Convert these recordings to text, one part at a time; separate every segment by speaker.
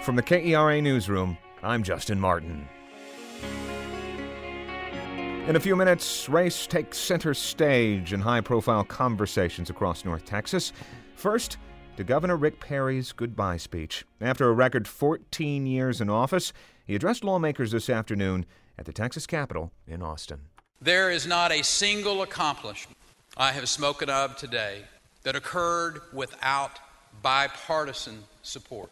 Speaker 1: From the KERA Newsroom, I'm Justin Martin. In a few minutes, race takes center stage in high-profile conversations across North Texas. First, to Governor Rick Perry's goodbye speech. After a record 14 years in office, he addressed lawmakers this afternoon at the Texas Capitol in Austin.
Speaker 2: There is not a single accomplishment I have spoken of today that occurred without bipartisan support.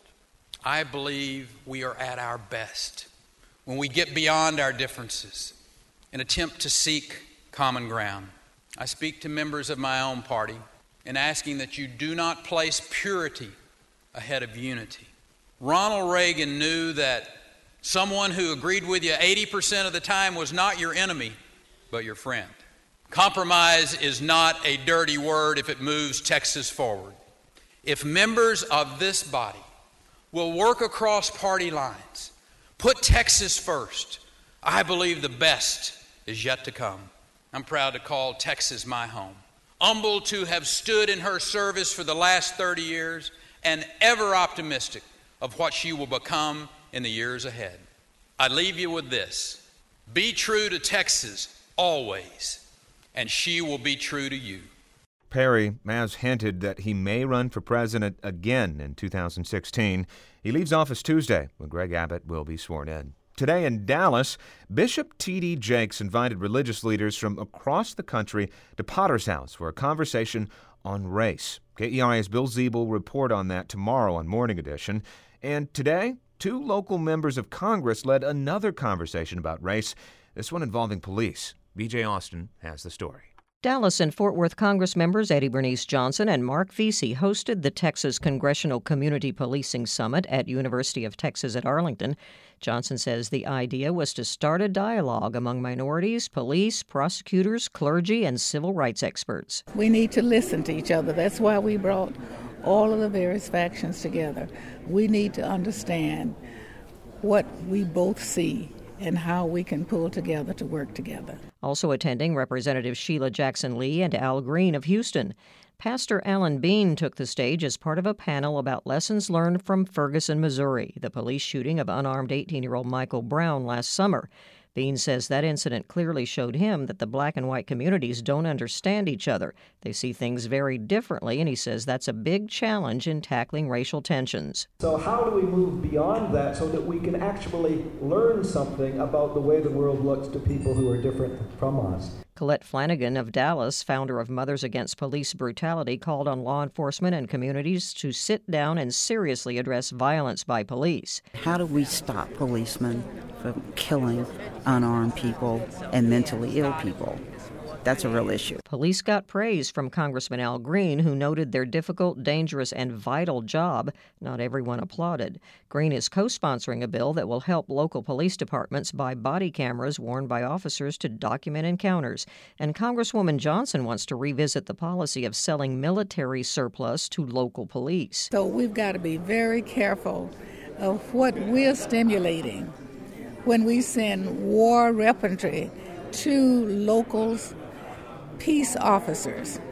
Speaker 2: I believe we are at our best when we get beyond our differences and attempt to seek common ground. I speak to members of my own party in asking that you do not place purity ahead of unity. Ronald Reagan knew that someone who agreed with you 80% of the time was not your enemy, but your friend. Compromise is not a dirty word if it moves Texas forward. If members of this body will work across party lines, put Texas first, I believe the best is yet to come. I'm proud to call Texas my home. Humbled to have stood in her service for the last 30 years and ever optimistic of what she will become in the years ahead. I leave you with this. Be true to Texas always, and she will be true to you.
Speaker 1: Perry has hinted that he may run for president again in 2016. He leaves office Tuesday when Greg Abbott will be sworn in. Today in Dallas, Bishop T.D. Jakes invited religious leaders from across the country to Potter's House for a conversation on race. KERA's Bill Ziebel will report on that tomorrow on Morning Edition. And today, 2 local members of Congress led another conversation about race, this one involving police. BJ Austin has the story.
Speaker 3: Dallas and Fort Worth Congress members Eddie Bernice Johnson and Mark Vesey hosted the Texas Congressional Community Policing Summit at University of Texas at Arlington. Johnson says the idea was to start a dialogue among minorities, police, prosecutors, clergy, and civil rights experts.
Speaker 4: We need to listen to each other. That's why we brought all of the various factions together. We need to understand what we both see and how we can pull together to work together.
Speaker 3: Also attending, Representative Sheila Jackson Lee and Al Green of Houston. Pastor Alan Bean took the stage as part of a panel about lessons learned from Ferguson, Missouri, the police shooting of unarmed 18-year-old Michael Brown last summer. Bean says that incident clearly showed him that the black and white communities don't understand each other. They see things very differently, and he says that's a big challenge in tackling racial tensions.
Speaker 5: So how do we move beyond that so that we can actually learn something about the way the world looks to people who are different from us?
Speaker 3: Colette Flanagan of Dallas, founder of Mothers Against Police Brutality, called on law enforcement and communities to sit down and seriously address violence by police.
Speaker 6: How do we stop policemen from killing unarmed people and mentally ill people? That's a real issue.
Speaker 3: Police got praise from Congressman Al Green, who noted their difficult, dangerous, and vital job. Not everyone applauded. Green is co-sponsoring a bill that will help local police departments buy body cameras worn by officers to document encounters. And Congresswoman Johnson wants to revisit the policy of selling military surplus to local police.
Speaker 4: So we've got to be very careful of what we're stimulating when we send war weaponry to locals, peace officers.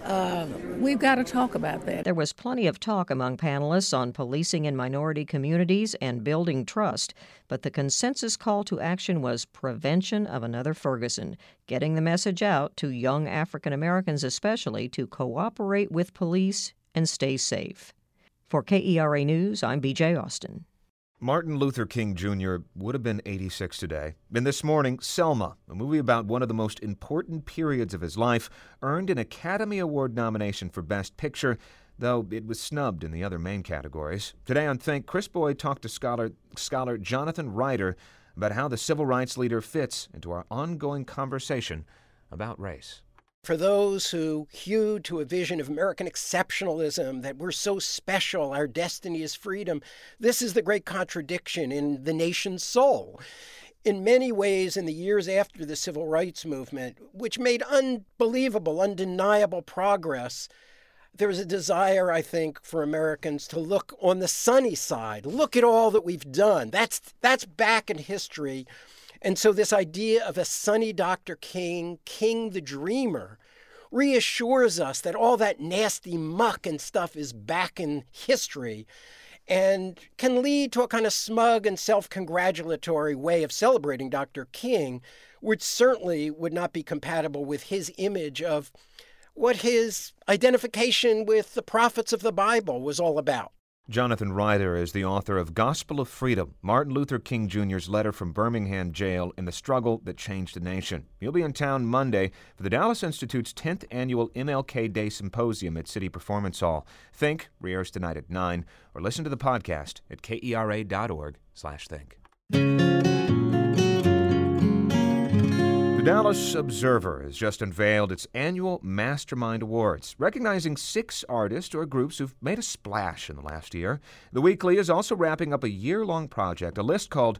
Speaker 4: We've got to talk about that.
Speaker 3: There was plenty of talk among panelists on policing in minority communities and building trust, but the consensus call to action was prevention of another Ferguson, getting the message out to young African Americans especially to cooperate with police and stay safe. For KERA News, I'm BJ Austin.
Speaker 1: Martin Luther King Jr. would have been 86 today. And this morning, Selma, a movie about one of the most important periods of his life, earned an Academy Award nomination for Best Picture, though it was snubbed in the other main categories. Today on Think, Chris Boyd talked to scholar Jonathan Ryder about how the civil rights leader fits into our ongoing conversation about race.
Speaker 7: For those who hew to a vision of American exceptionalism, that we're so special, our destiny is freedom, this is the great contradiction in the nation's soul. In many ways, in the years after the civil rights movement, which made unbelievable, undeniable progress, there was a desire, I think, for Americans to look on the sunny side. Look at all that we've done. That's back in history. And so this idea of a sunny Dr. King, King the Dreamer, reassures us that all that nasty muck and stuff is back in history. and can lead to a kind of smug and self-congratulatory way of celebrating Dr. King, which certainly would not be compatible with his image of what his identification with the prophets of the Bible was all about.
Speaker 1: Jonathan Ryder is the author of Gospel of Freedom, Martin Luther King Jr.'s letter from Birmingham jail in the struggle that changed the nation. He'll be in town Monday for the Dallas Institute's 10th annual MLK Day Symposium at City Performance Hall. Think reairs tonight at 9, or listen to the podcast at kera.org/think. The Dallas Observer has just unveiled its annual Mastermind Awards, recognizing 6 artists or groups who've made a splash in the last year. The weekly is also wrapping up a year-long project, a list called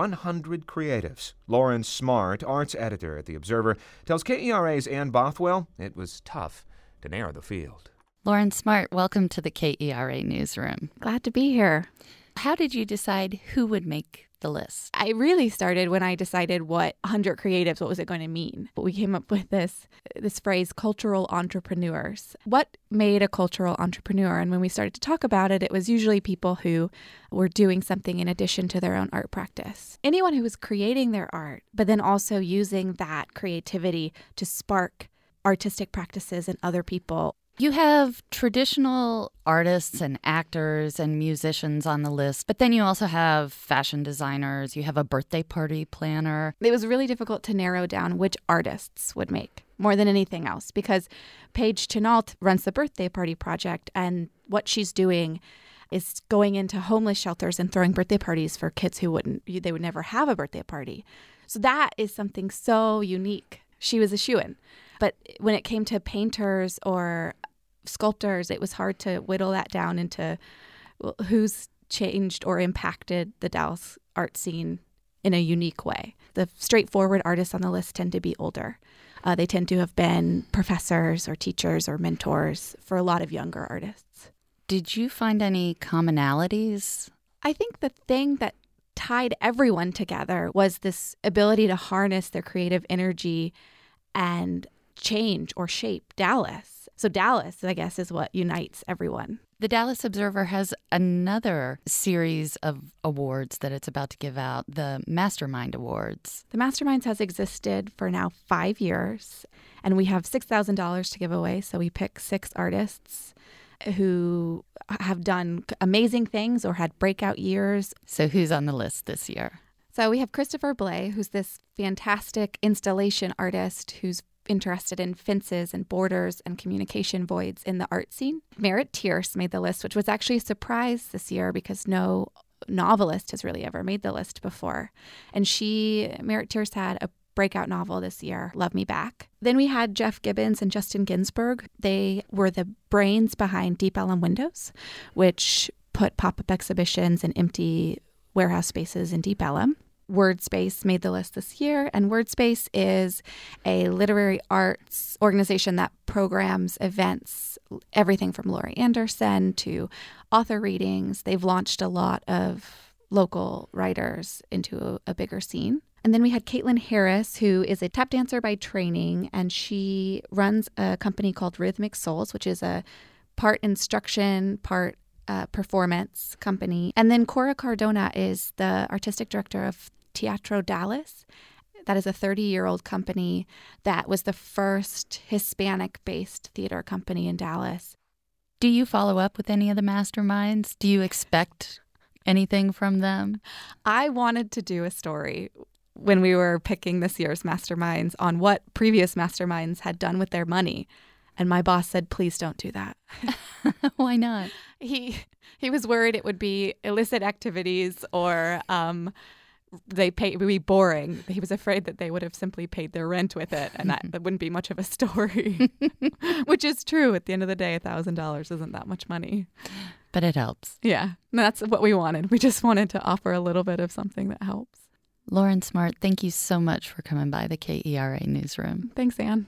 Speaker 1: 100 Creatives. Lauren Smart, arts editor at The Observer, tells KERA's Ann Bothwell it was tough to narrow the field.
Speaker 8: Lauren Smart, welcome to the KERA newsroom.
Speaker 9: Glad to be here.
Speaker 8: How did you decide who would make the list?
Speaker 9: I really started when I decided what 100 creatives, what was it going to mean? But we came up with this phrase, cultural entrepreneurs. What made a cultural entrepreneur? And when we started to talk about it, it was usually people who were doing something in addition to their own art practice. Anyone who was creating their art, but then also using that creativity to spark artistic practices in other people.
Speaker 8: You have traditional artists and actors and musicians on the list, but then you also have fashion designers, you have a birthday party planner.
Speaker 9: It was really difficult to narrow down which artists would make more than anything else, because Paige Chenault runs the Birthday Party Project, and what she's doing is going into homeless shelters and throwing birthday parties for kids who they would never have a birthday party. So that is something so unique. She was a shoo-in. But when it came to painters or sculptors, it was hard to whittle that down into who's changed or impacted the Dallas art scene in a unique way. The straightforward artists on the list tend to be older. They tend to have been professors or teachers or mentors for a lot of younger artists.
Speaker 8: Did you find any commonalities?
Speaker 9: I think the thing that tied everyone together was this ability to harness their creative energy and change or shape Dallas. So Dallas, I guess, is what unites everyone.
Speaker 8: The Dallas Observer has another series of awards that it's about to give out, the Mastermind Awards.
Speaker 9: The Masterminds has existed for now 5 years, and we have $6,000 to give away. So we pick 6 artists who have done amazing things or had breakout years.
Speaker 8: So who's on the list this year?
Speaker 9: So we have Christopher Blay, who's this fantastic installation artist who's interested in fences and borders and communication voids in the art scene. Merritt Tierce made the list, which was actually a surprise this year because no novelist has really ever made the list before. And Merritt Tierce had a breakout novel this year, Love Me Back. Then we had Jeff Gibbons and Justin Ginsburg. They were the brains behind Deep Ellum Windows, which put pop-up exhibitions in empty warehouse spaces in Deep Ellum. WordSpace made the list this year, and WordSpace is a literary arts organization that programs events, everything from Laurie Anderson to author readings. They've launched a lot of local writers into a bigger scene. And then we had Caitlin Harris, who is a tap dancer by training, and she runs a company called Rhythmic Souls, which is a part instruction, part performance company. And then Cora Cardona is the artistic director of Teatro Dallas. That is a 30-year-old company that was the first Hispanic-based theater company in Dallas.
Speaker 8: Do you follow up with any of the masterminds? Do you expect anything from them?
Speaker 9: I wanted to do a story when we were picking this year's masterminds on what previous masterminds had done with their money. And my boss said, please don't do that.
Speaker 8: Why not?
Speaker 9: He was worried it would be illicit activities or it would be boring. He was afraid that they would have simply paid their rent with it, and that wouldn't be much of a story, which is true. At the end of the day, $1,000 isn't that much money.
Speaker 8: But it helps.
Speaker 9: Yeah, that's what we wanted. We just wanted to offer a little bit of something that helps.
Speaker 8: Lauren Smart, thank you so much for coming by the KERA newsroom.
Speaker 9: Thanks, Anne.